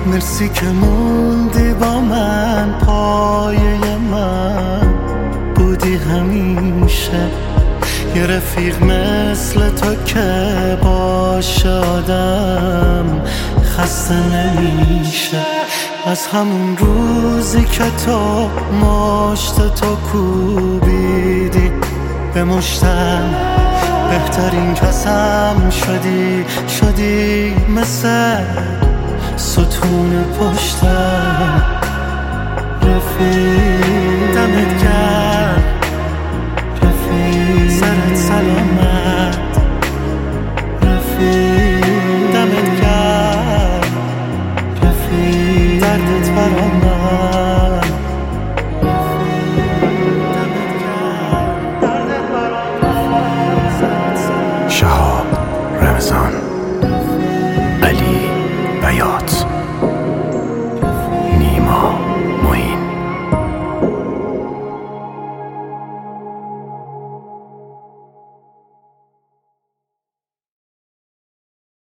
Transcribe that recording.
مرسی که موندی با من، پایه من بودی همیشه. یه رفیق مثل تو که باشه آدم خسته نمیشه. از همون روزی که تو مشت تو کوبیدی به مشتم، بهترین کسم شدی مثل ستون پشتم. رفیق